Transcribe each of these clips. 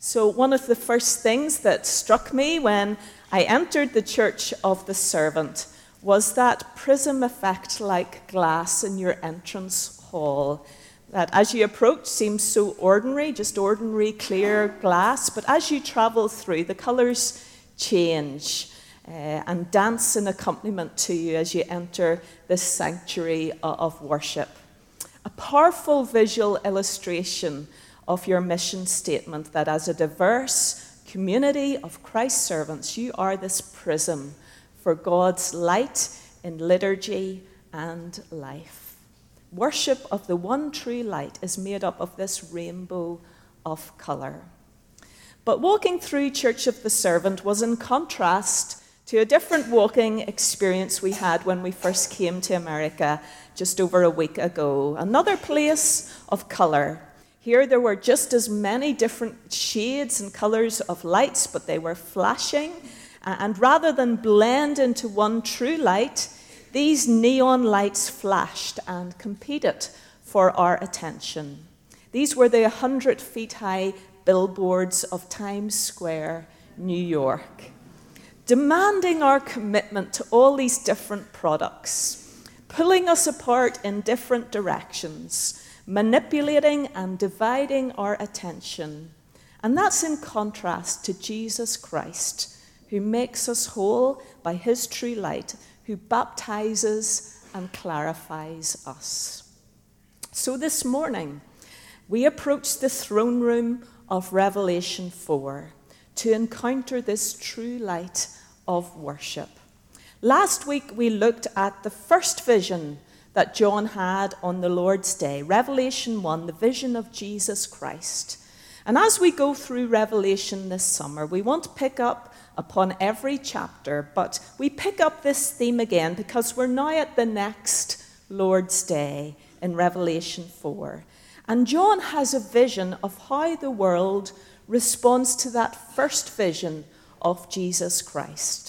So one of the first things that struck me when I entered the Church of the Servant was that prism effect like glass in your entrance hall. That as you approach seems so ordinary, just ordinary clear glass, but as you travel through, the colours change and dance in accompaniment to you as you enter this sanctuary of worship. A powerful visual illustration of your mission statement that as a diverse community of Christ's servants, you are this prism for God's light in liturgy and life. Worship of the one true light is made up of this rainbow of colour. But walking through Church of the Servant was in contrast to a different walking experience we had when we first came to America just over a week ago. Another place of colour. Here there were just as many different shades and colours of lights, but they were flashing. And rather than blend into one true light, these neon lights flashed and competed for our attention. These were the 100-feet-high billboards of Times Square, New York, demanding our commitment to all these different products, pulling us apart in different directions, manipulating and dividing our attention. And that's in contrast to Jesus Christ, who makes us whole by his true light, who baptizes and clarifies us. So this morning, we approach the throne room of Revelation 4 to encounter this true light of worship. Last week, we looked at the first vision that John had on the Lord's Day, Revelation 1, the vision of Jesus Christ. And as we go through Revelation this summer, we won't pick up upon every chapter, but we pick up this theme again because we're now at the next Lord's Day in Revelation 4. And John has a vision of how the world responds to that first vision of Jesus Christ.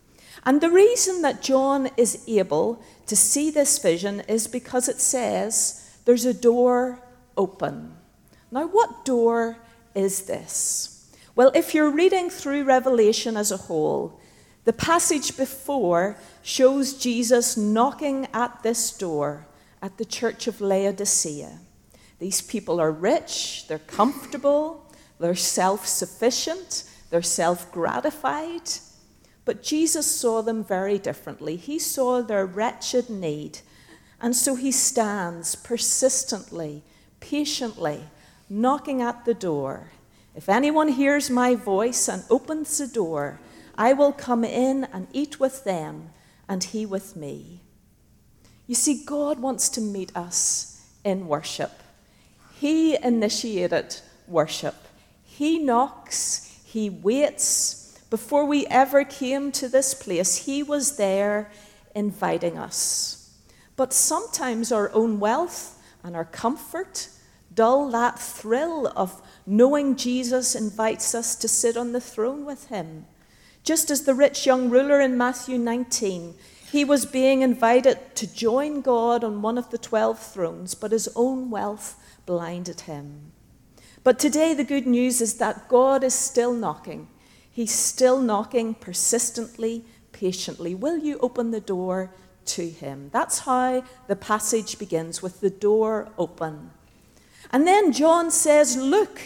And the reason that John is able to see this vision is because it says there's a door open. Now, what door is this? Well, if you're reading through Revelation as a whole, the passage before shows Jesus knocking at this door at the church of Laodicea. These people are rich, they're comfortable, they're self-sufficient, they're self-gratified. But Jesus saw them very differently. He saw their wretched need. And so he stands persistently, patiently, knocking at the door. If anyone hears my voice and opens the door, I will come in and eat with them, and he with me. You see, God wants to meet us in worship. He initiated worship. He knocks, he waits. Before we ever came to this place, he was there inviting us. But sometimes our own wealth and our comfort dull that thrill of knowing Jesus invites us to sit on the throne with him. Just as the rich young ruler in Matthew 19, he was being invited to join God on one of the 12 thrones, but his own wealth blinded him. But today the good news is that God is still knocking. He's still knocking persistently, patiently. Will you open the door to him? That's how the passage begins, with the door open. And then John says, look,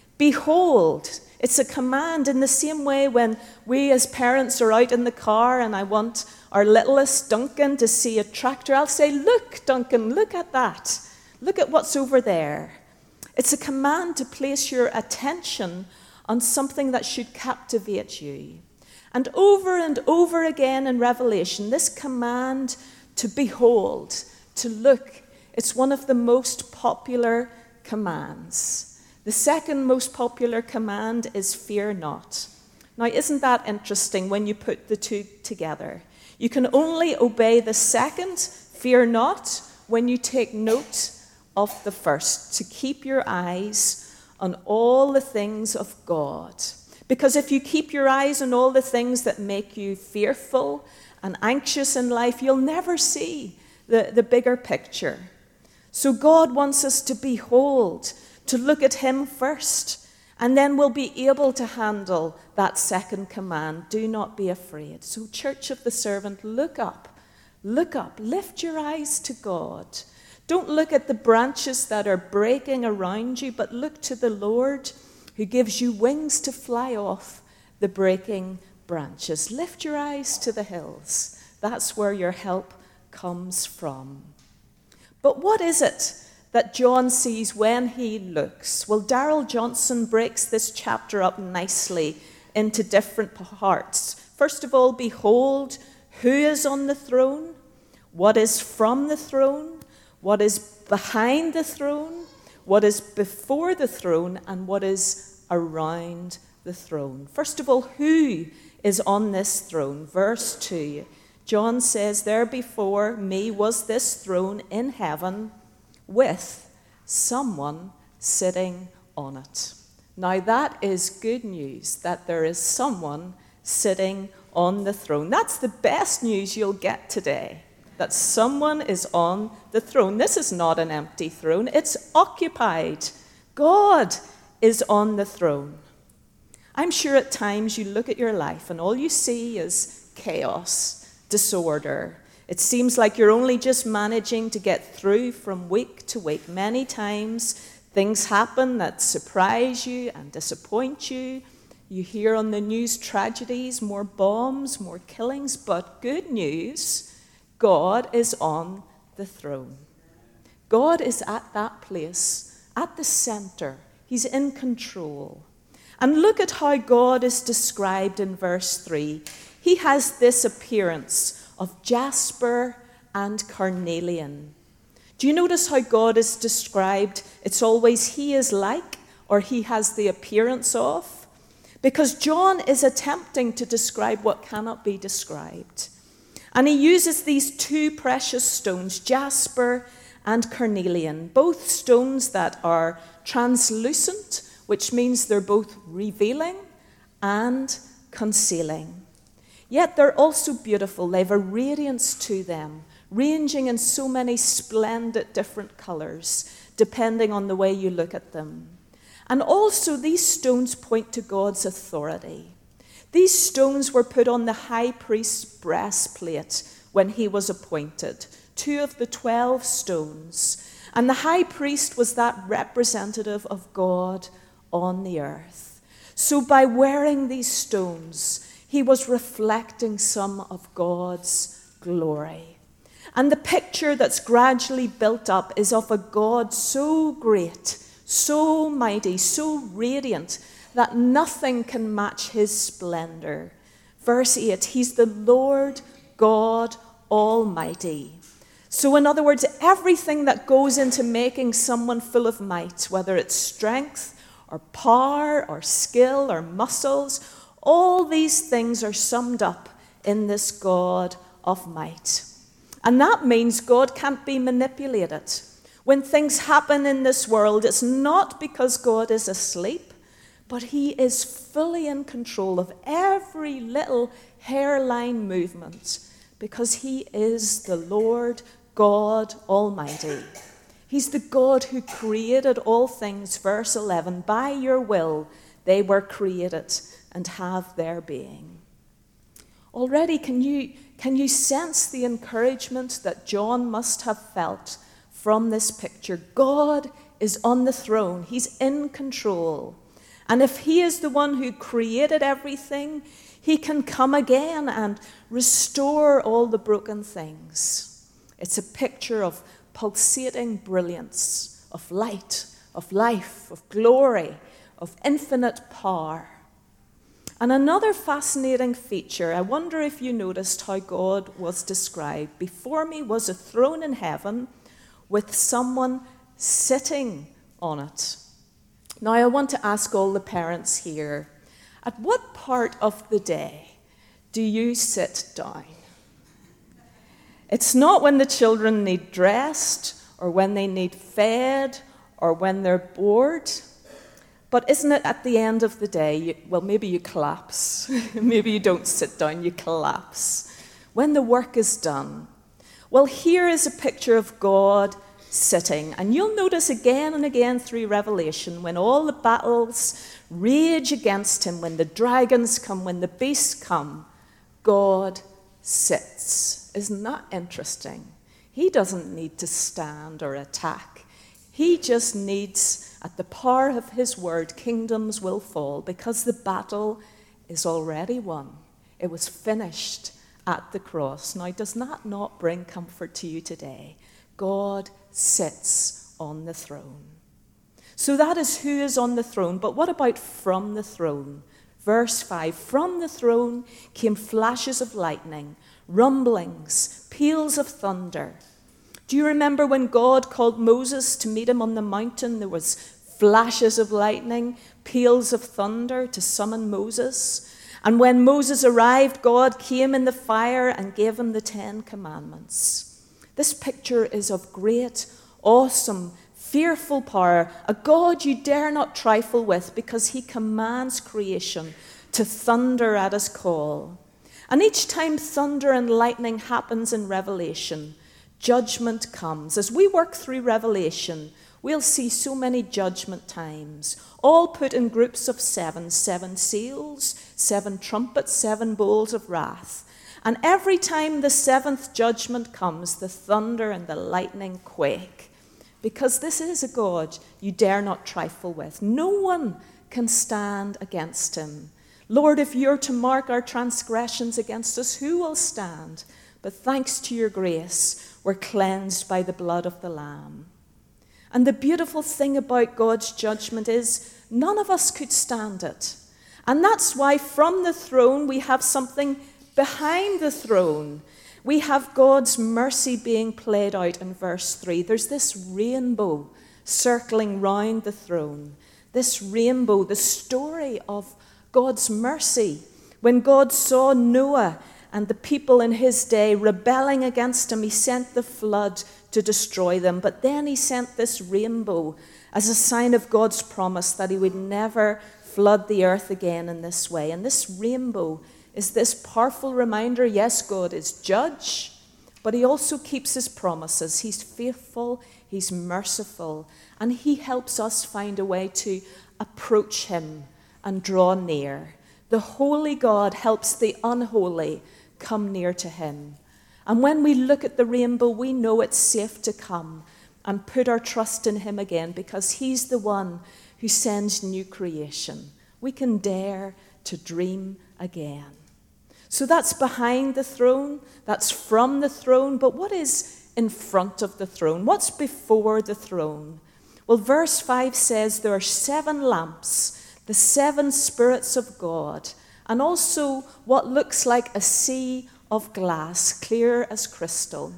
behold. It's a command in the same way when we as parents are out in the car and I want our littlest Duncan to see a tractor. I'll say, look, Duncan, look at that. Look at what's over there. It's a command to place your attention on something that should captivate you. And over again in Revelation, this command to behold, to look, it's one of the most popular commands. The second most popular command is fear not. Now, isn't that interesting when you put the two together? You can only obey the second, fear not, when you take note of the first, to keep your eyes on all the things of God. Because if you keep your eyes on all the things that make you fearful and anxious in life, you'll never see the bigger picture. So God wants us to behold, to look at him first, And then we'll be able to handle that second command, do not be afraid. So, Church of the Servant, look up, lift your eyes to God. Don't look at the branches that are breaking around you, but look to the Lord who gives you wings to fly off the breaking branches. Lift your eyes to the hills. That's where your help comes from. But what is it that John sees when he looks? Well, Darrell Johnson breaks this chapter up nicely into different parts. First of all, behold, who is on the throne? What is from the throne? What is behind the throne? What is before the throne? And what is around the throne? First of all, who is on this throne? Verse 2, John says, there before me was this throne in heaven with someone sitting on it. Now that is good news, that there is someone sitting on the throne. That's the best news you'll get today, that someone is on the throne. This is not an empty throne, it's occupied. God is on the throne. I'm sure at times you look at your life and all you see is chaos, disorder. It seems like you're only just managing to get through from week to week. Many times things happen that surprise you and disappoint you. You hear on the news tragedies, more bombs, more killings, but good news, God is on the throne. God is at that place, at the center. He's in control. And look at how God is described in verse 3. He has this appearance of jasper and carnelian. Do you notice how God is described? It's always he is like, or he has the appearance of. Because John is attempting to describe what cannot be described. And he uses these two precious stones, jasper and carnelian, both stones that are translucent, which means they're both revealing and concealing. Yet they're also beautiful. They have a radiance to them, ranging in so many splendid different colors, depending on the way you look at them. And also these stones point to God's authority. These stones were put on the high priest's breastplate when he was appointed, 2 of the 12 stones. And the high priest was that representative of God on the earth. So by wearing these stones, he was reflecting some of God's glory. And the picture that's gradually built up is of a God so great, so mighty, so radiant, that nothing can match his splendor. Verse 8, he's the Lord God Almighty. So in other words, everything that goes into making someone full of might, whether it's strength or power or skill or muscles, all these things are summed up in this God of might. And that means God can't be manipulated. When things happen in this world, it's not because God is asleep, but he is fully in control of every little hairline movement, because he is the Lord God Almighty. He's the God who created all things. Verse 11, by your will they were created and have their being. Already, can you sense the encouragement that John must have felt from this picture? God is on the throne. He's in control. And if he is the one who created everything, he can come again and restore all the broken things. It's a picture of pulsating brilliance, of light, of life, of glory, of infinite power. And another fascinating feature, I wonder if you noticed how God was described. Before me was a throne in heaven with someone sitting on it. Now I want to ask all the parents here, at what part of the day do you sit down? It's not when the children need dressed or when they need fed or when they're bored. But isn't it at the end of the day, maybe you collapse. Maybe you don't sit down, you collapse. When the work is done. Well, here is a picture of God sitting. And you'll notice again and again through Revelation, when all the battles rage against him, when the dragons come, when the beasts come, God sits. Isn't that interesting? He doesn't need to stand or attack. He just needs, at the power of his word, kingdoms will fall, because the battle is already won. It was finished at the cross. Now, does that not bring comfort to you today? God sits on the throne. So that is who is on the throne. But what about from the throne? Verse 5, from the throne came flashes of lightning, rumblings, peals of thunder. Do you remember when God called Moses to meet him on the mountain? There was flashes of lightning, peals of thunder to summon Moses. And when Moses arrived, God came in the fire and gave him the 10 Commandments. This picture is of great, awesome, fearful power, a God you dare not trifle with, because he commands creation to thunder at his call. And each time thunder and lightning happens in Revelation, judgment comes. As we work through Revelation, we'll see so many judgment times, all put in groups of 7, 7 seals, 7 trumpets, 7 bowls of wrath. And every time the 7th judgment comes, the thunder and the lightning quake. Because this is a God you dare not trifle with. No one can stand against him. Lord, if you're to mark our transgressions against us, who will stand? But thanks to your grace, we're cleansed by the blood of the Lamb. And the beautiful thing about God's judgment is none of us could stand it. And that's why from the throne we have something behind the throne. We have God's mercy being played out in verse 3. There's this rainbow circling round the throne. This rainbow, the story of God's mercy. When God saw Noah and the people in his day rebelling against him, he sent the flood to destroy them. But then he sent this rainbow as a sign of God's promise that he would never flood the earth again in this way. And this rainbow is this powerful reminder, yes, God is judge, but he also keeps his promises. He's faithful, he's merciful, and he helps us find a way to approach him and draw near. The holy God helps the unholy come near to him. And when we look at the rainbow, we know it's safe to come and put our trust in him again, because he's the one who sends new creation. We can dare to dream again. So that's behind the throne, that's from the throne, but what is in front of the throne? What's before the throne? Well, verse 5 says there are 7 lamps, the 7 spirits of God, and also what looks like a sea of glass, clear as crystal.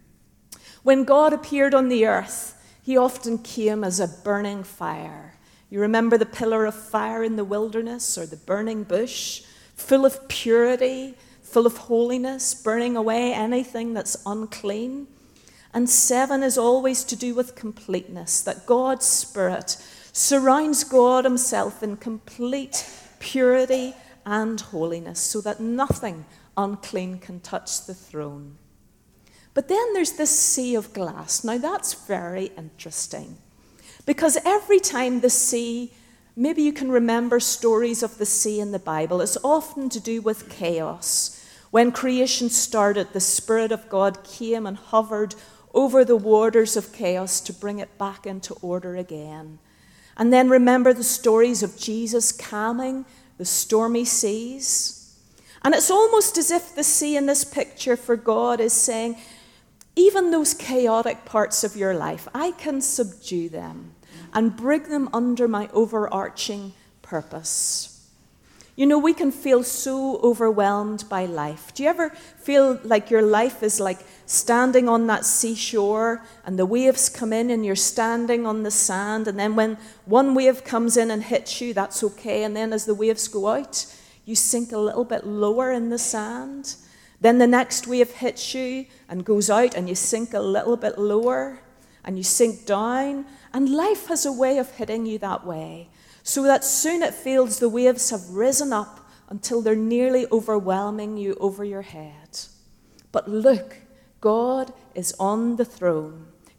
When God appeared on the earth, he often came as a burning fire. You remember the pillar of fire in the wilderness, or the burning bush? Full of purity, full of holiness, burning away anything that's unclean. And 7 is always to do with completeness, that God's Spirit surrounds God himself in complete purity and holiness, so that nothing unclean can touch the throne. But then there's this sea of glass. Now that's very interesting, because every time the sea, maybe you can remember stories of the sea in the Bible, it's often to do with chaos. When creation started, the Spirit of God came and hovered over the waters of chaos to bring it back into order again. And then remember the stories of Jesus calming the stormy seas. And it's almost as if the sea in this picture for God is saying, even those chaotic parts of your life, I can subdue them and bring them under my overarching purpose. You know, we can feel so overwhelmed by life. Do you ever feel like your life is like standing on that seashore and the waves come in and you're standing on the sand, and then when one wave comes in and hits you, that's okay, and then as the waves go out, you sink a little bit lower in the sand. Then the next wave hits you and goes out and you sink a little bit lower and you sink down. And life has a way of hitting you that way, so that soon it feels the waves have risen up until they're nearly overwhelming you over your head. But look, God is on the throne.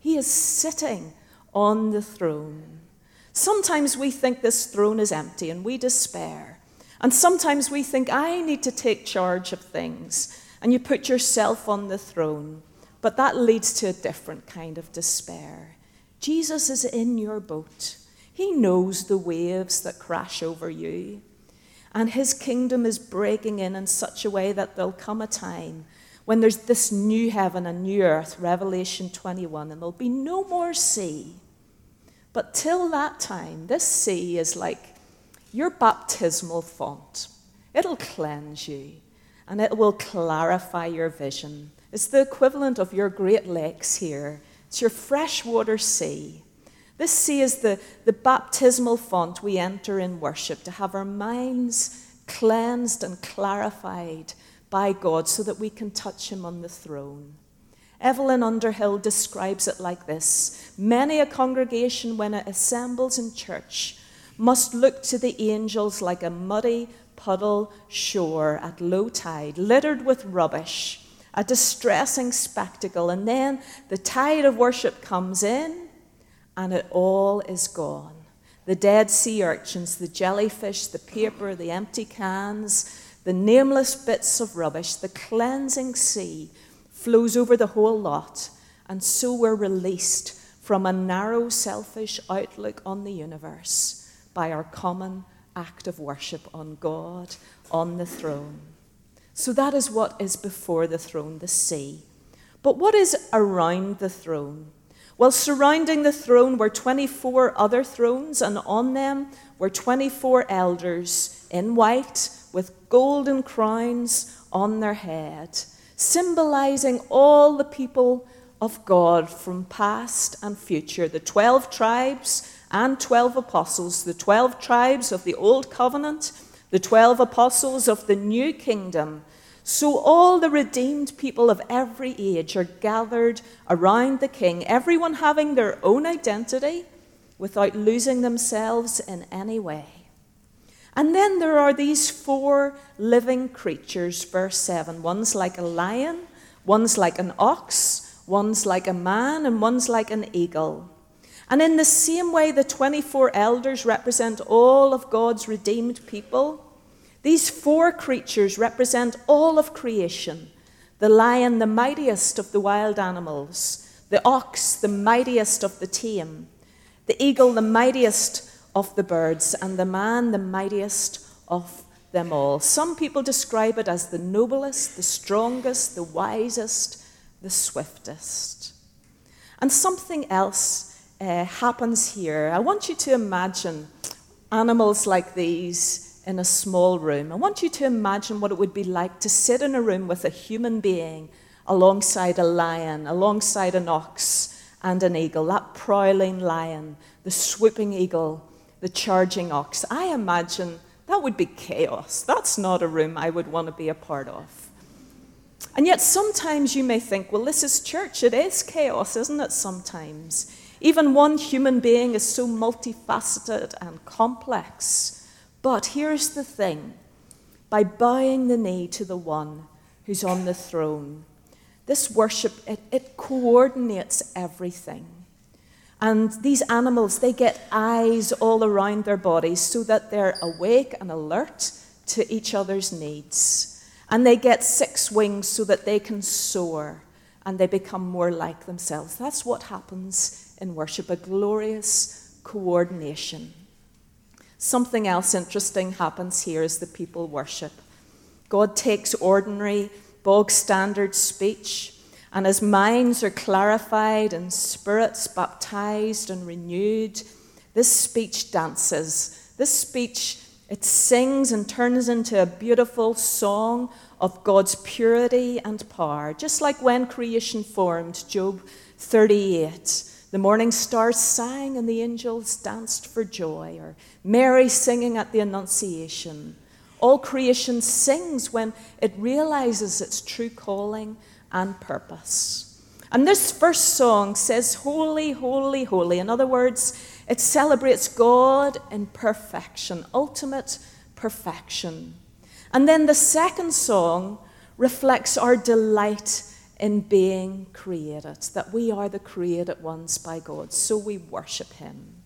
He is sitting on the throne. Sometimes we think this throne is empty and we despair. And sometimes we think, I need to take charge of things. And you put yourself on the throne. But that leads to a different kind of despair. Jesus is in your boat. He knows the waves that crash over you. And his kingdom is breaking in such a way that there'll come a time when there's this new heaven and new earth, Revelation 21, and there'll be no more sea. But till that time, this sea is like your baptismal font. It'll cleanse you, and it will clarify your vision. It's the equivalent of your Great Lakes here. It's your freshwater sea. This sea is the baptismal font we enter in worship to have our minds cleansed and clarified by God so that we can touch him on the throne. Evelyn Underhill describes it like this: many a congregation, when it assembles in church, must look to the angels like a muddy puddle shore at low tide, littered with rubbish, a distressing spectacle. And then the tide of worship comes in, and it all is gone. The dead sea urchins, the jellyfish, the paper, the empty cans, the nameless bits of rubbish, the cleansing sea flows over the whole lot. And so we're released from a narrow, selfish outlook on the universe by our common act of worship on God, on the throne. So that is what is before the throne, the sea. But what is around the throne? Well, surrounding the throne were 24 other thrones, and on them were 24 elders in white with golden crowns on their head, symbolizing all the people of God from past and future, the 12 tribes and 12 apostles, the 12 tribes of the Old Covenant, the 12 apostles of the New Kingdom. So all the redeemed people of every age are gathered around the King, everyone having their own identity without losing themselves in any way. And then there are these 4 living creatures, verse 7. One's like a lion, one's like an ox, one's like a man, and one's like an eagle. And in the same way, the 24 elders represent all of God's redeemed people. These 4 creatures represent all of creation. The lion, the mightiest of the wild animals. The ox, the mightiest of the tame. The eagle, the mightiest of the birds. And the man, the mightiest of them all. Some people describe it as the noblest, the strongest, the wisest, the swiftest. And something else happens here. I want you to imagine animals like these in a small room. I want you to imagine what it would be like to sit in a room with a human being alongside a lion, alongside an ox and an eagle, that prowling lion, the swooping eagle, the charging ox. I imagine that would be chaos. That's not a room I would want to be a part of. And yet sometimes you may think, well, this is church. It is chaos, isn't it, sometimes? Even one human being is so multifaceted and complex. But here's the thing. By bowing the knee to the one who's on the throne, this worship, it coordinates everything. And these animals, they get eyes all around their bodies so that they're awake and alert to each other's needs. And they get 6 wings so that they can soar and they become more like themselves. That's what happens in worship, a glorious coordination. Something else interesting happens here as the people worship. God takes ordinary, bog-standard speech, and as minds are clarified and spirits baptized and renewed, this speech dances. This speech, it sings and turns into a beautiful song of God's purity and power. Just like when creation formed, Job 38. The morning stars sang and the angels danced for joy, or Mary singing at the Annunciation. All creation sings when it realizes its true calling and purpose. And this first song says, holy, holy, holy. In other words, it celebrates God in perfection, ultimate perfection. And then the second song reflects our delight in being created, that we are the created ones by God, so we worship him.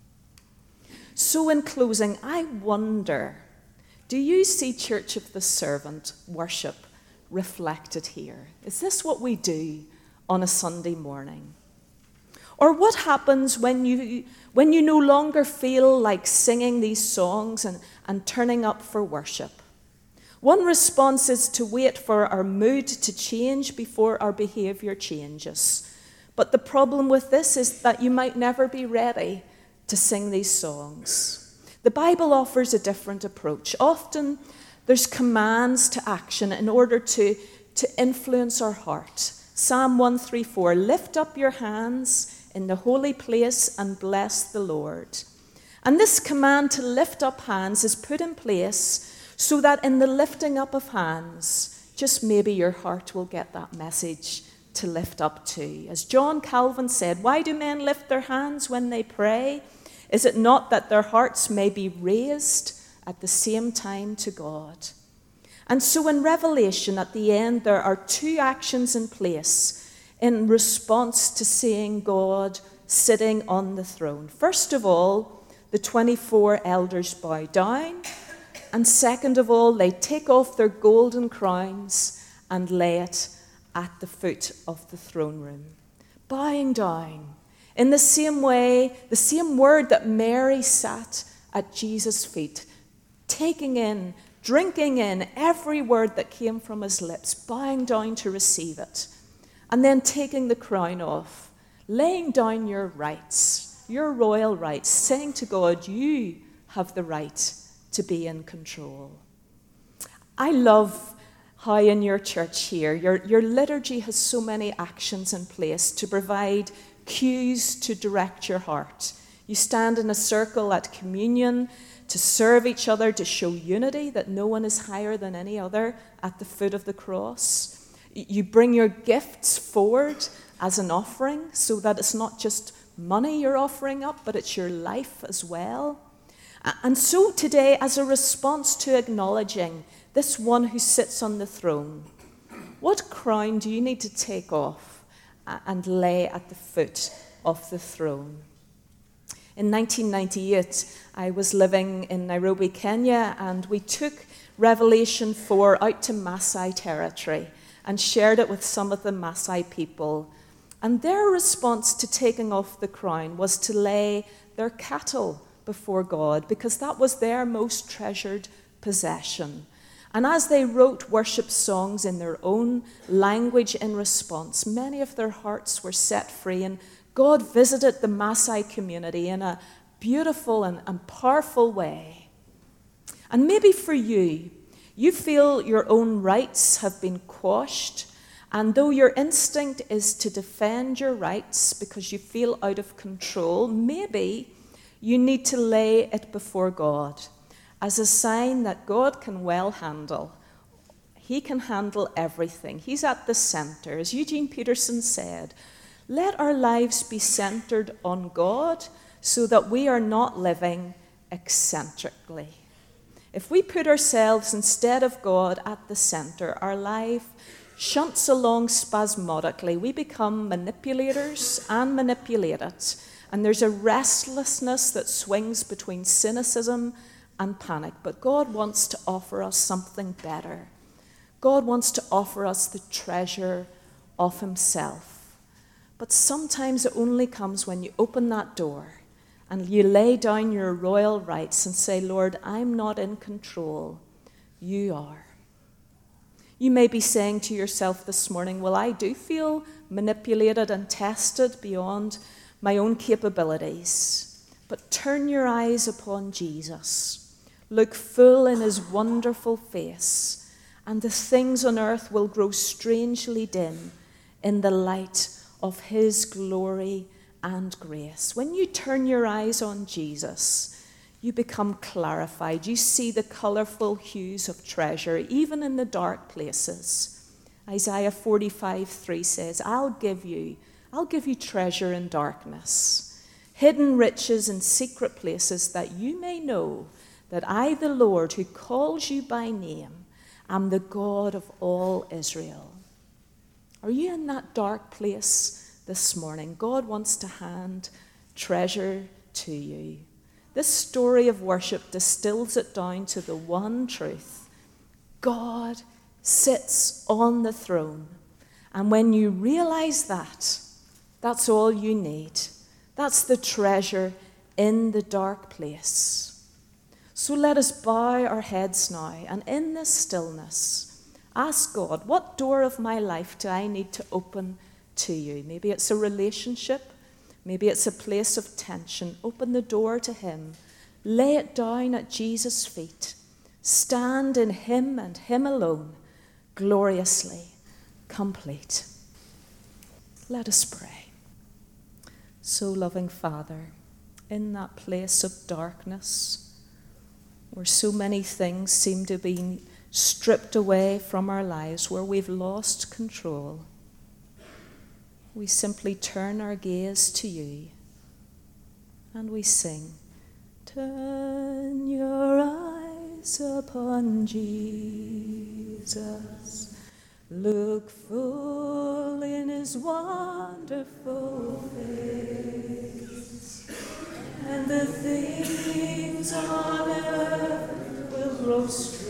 So in closing, I wonder, do you see Church of the Servant worship reflected here? Is this what we do on a Sunday morning? Or what happens when you no longer feel like singing these songs and turning up for worship? One response is to wait for our mood to change before our behaviour changes. But the problem with this is that you might never be ready to sing these songs. The Bible offers a different approach. Often there's commands to action in order to influence our heart. Psalm 134, lift up your hands in the holy place and bless the Lord. And this command to lift up hands is put in place so that in the lifting up of hands, just maybe your heart will get that message to lift up to. As John Calvin said, why do men lift their hands when they pray? Is it not that their hearts may be raised at the same time to God? And so in Revelation, at the end, there are two actions in place in response to seeing God sitting on the throne. First of all, the 24 elders bow down. And second of all, they take off their golden crowns and lay it at the foot of the throne room. Bowing down. In the same way, the same word that Mary sat at Jesus' feet, taking in, drinking in every word that came from his lips, bowing down to receive it. And then taking the crown off, laying down your rights, your royal rights, saying to God, you have the right to be in control. I love how in your church here, your liturgy has so many actions in place to provide cues to direct your heart. You stand in a circle at communion to serve each other, to show unity, that no one is higher than any other at the foot of the cross. You bring your gifts forward as an offering so that it's not just money you're offering up, but it's your life as well. And so today, as a response to acknowledging this one who sits on the throne, what crown do you need to take off and lay at the foot of the throne? In 1998, I was living in Nairobi, Kenya, and we took Revelation 4 out to Maasai territory and shared it with some of the Maasai people. And their response to taking off the crown was to lay their cattle before God, because that was their most treasured possession. And as they wrote worship songs in their own language in response, many of their hearts were set free, and God visited the Maasai community in a beautiful and powerful way. And maybe for you, you feel your own rights have been quashed, and though your instinct is to defend your rights because you feel out of control, maybe you need to lay it before God as a sign that God can well handle. He can handle everything. He's at the center. As Eugene Peterson said, let our lives be centered on God so that we are not living eccentrically. If we put ourselves instead of God at the center, our life shunts along spasmodically. We become manipulators and manipulated. And there's a restlessness that swings between cynicism and panic. But God wants to offer us something better. God wants to offer us the treasure of himself. But sometimes it only comes when you open that door and you lay down your royal rights and say, Lord, I'm not in control. You are. You may be saying to yourself this morning, well, I do feel manipulated and tested beyond my own capabilities. But turn your eyes upon Jesus. Look full in his wonderful face, and the things on earth will grow strangely dim in the light of his glory and grace. When you turn your eyes on Jesus, you become clarified. You see the colourful hues of treasure, even in the dark places. Isaiah 45:3 says, I'll give you treasure in darkness, hidden riches in secret places, that you may know that I, the Lord, who calls you by name, am the God of all Israel. Are you in that dark place this morning? God wants to hand treasure to you. This story of worship distills it down to the one truth. God sits on the throne. And when you realize that, that's all you need. That's the treasure in the dark place. So let us bow our heads now, and in this stillness, ask God, what door of my life do I need to open to you? Maybe it's a relationship. Maybe it's a place of tension. Open the door to him. Lay it down at Jesus' feet. Stand in him and him alone, gloriously complete. Let us pray. So, loving Father, in that place of darkness, where so many things seem to be stripped away from our lives, where we've lost control, we simply turn our gaze to you and we sing, turn your eyes upon Jesus, look full in his wonderful face, and the things on earth will grow strong